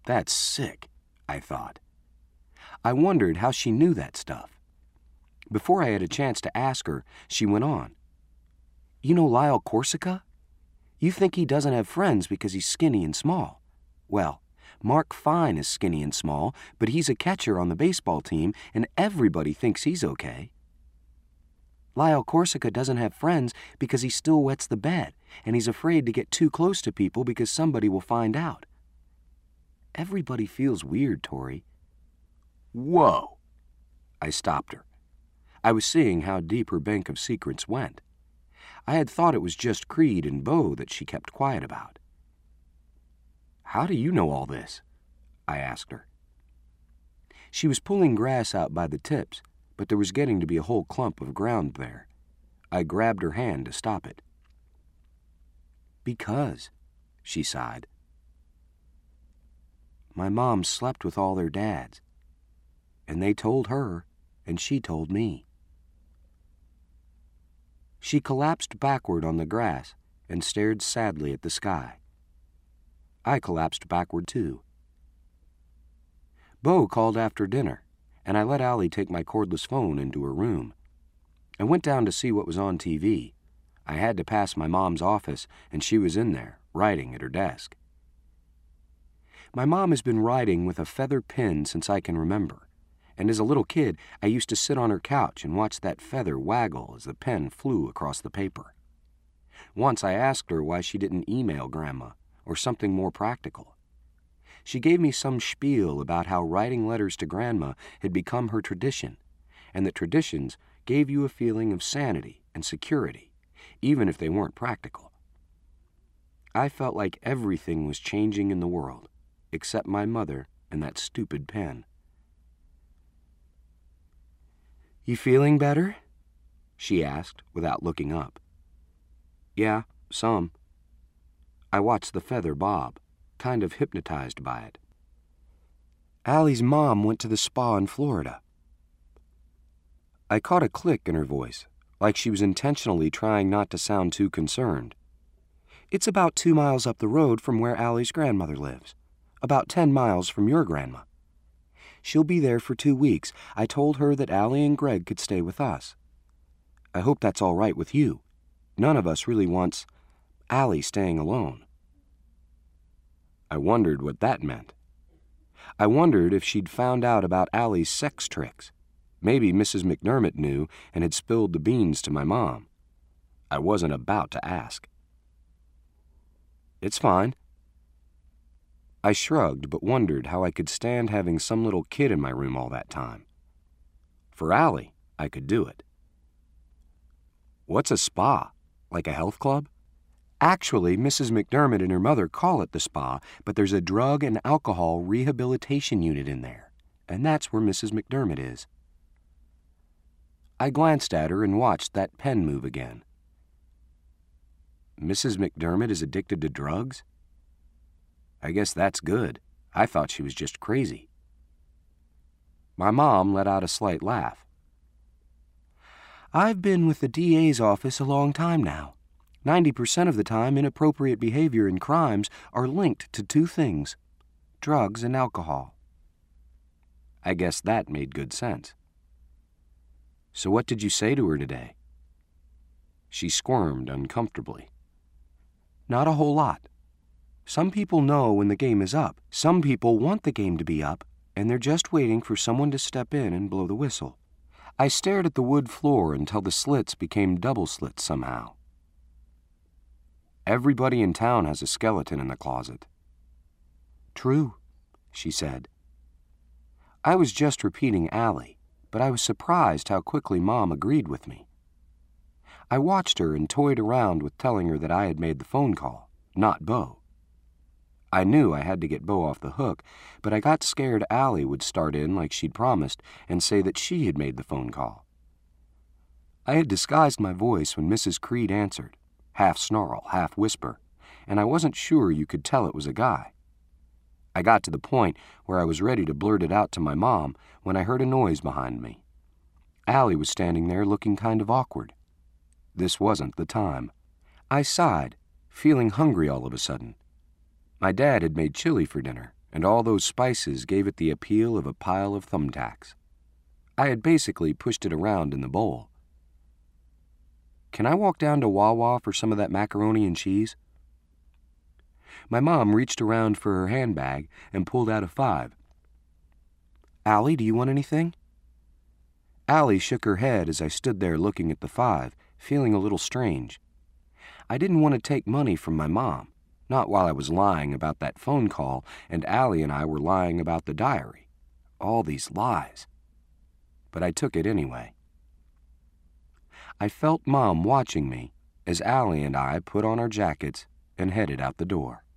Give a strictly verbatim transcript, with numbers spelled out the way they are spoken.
That's sick, I thought. I wondered how she knew that stuff. Before I had a chance to ask her, she went on. You know Lyle Corsica? You think he doesn't have friends because he's skinny and small. Well, Mark Fine is skinny and small, but he's a catcher on the baseball team, and everybody thinks he's okay. Lyle Corsica doesn't have friends because he still wets the bed, and he's afraid to get too close to people because somebody will find out. Everybody feels weird, Tori. Whoa! I stopped her. I was seeing how deep her bank of secrets went. I had thought it was just Creed and Bo that she kept quiet about. How do you know all this? I asked her. She was pulling grass out by the tips, but there was getting to be a whole clump of ground there. I grabbed her hand to stop it. Because, she sighed. My mom slept with all their dads, and they told her, and she told me. She collapsed backward on the grass and stared sadly at the sky. I collapsed backward too. Bo called after dinner, and I let Allie take my cordless phone into her room. I went down to see what was on T V. I had to pass my mom's office, and she was in there, writing at her desk. My mom has been writing with a feather pen since I can remember, and as a little kid, I used to sit on her couch and watch that feather waggle as the pen flew across the paper. Once I asked her why she didn't email Grandma, or something more practical. She gave me some spiel about how writing letters to Grandma had become her tradition, and that traditions gave you a feeling of sanity and security, even if they weren't practical. I felt like everything was changing in the world, except my mother and that stupid pen. You feeling better? She asked without looking up. Yeah, some. I watched the feather bob, kind of hypnotized by it. Allie's mom went to the spa in Florida. I caught a click in her voice, like she was intentionally trying not to sound too concerned. It's about two miles up the road from where Allie's grandmother lives, about ten miles from your grandma. She'll be there for two weeks. I told her that Allie and Greg could stay with us. I hope that's all right with you. None of us really wants Allie staying alone. I wondered what that meant. I wondered if she'd found out about Allie's sex tricks. Maybe Missus McDermott knew and had spilled the beans to my mom. I wasn't about to ask. It's fine. I shrugged, but wondered how I could stand having some little kid in my room all that time. For Allie, I could do it. What's a spa? Like a health club? Actually, Missus McDermott and her mother call it the spa, but there's a drug and alcohol rehabilitation unit in there, and that's where Missus McDermott is. I glanced at her and watched that pen move again. Missus McDermott is addicted to drugs? I guess that's good. I thought she was just crazy. My mom let out a slight laugh. I've been with the D A's office a long time now. Ninety percent of the time, inappropriate behavior and crimes are linked to two things, drugs and alcohol. I guess that made good sense. So what did you say to her today? She squirmed uncomfortably. Not a whole lot. Some people know when the game is up. Some people want the game to be up, and they're just waiting for someone to step in and blow the whistle. I stared at the wood floor until the slits became double slits somehow. Everybody in town has a skeleton in the closet. True, she said. I was just repeating Allie, but I was surprised how quickly Mom agreed with me. I watched her and toyed around with telling her that I had made the phone call, not Bo. I knew I had to get Bo off the hook, but I got scared Allie would start in like she'd promised and say that she had made the phone call. I had disguised my voice when Missus Creed answered, half snarl, half whisper, and I wasn't sure you could tell it was a guy. I got to the point where I was ready to blurt it out to my mom when I heard a noise behind me. Allie was standing there looking kind of awkward. This wasn't the time. I sighed, feeling hungry all of a sudden. My dad had made chili for dinner, and all those spices gave it the appeal of a pile of thumbtacks. I had basically pushed it around in the bowl. "Can I walk down to Wawa for some of that macaroni and cheese?" My mom reached around for her handbag and pulled out a five. "Allie, do you want anything?" Allie shook her head as I stood there looking at the five, feeling a little strange. I didn't want to take money from my mom, not while I was lying about that phone call and Allie and I were lying about the diary. All these lies. But I took it anyway. I felt Mom watching me as Allie and I put on our jackets and headed out the door.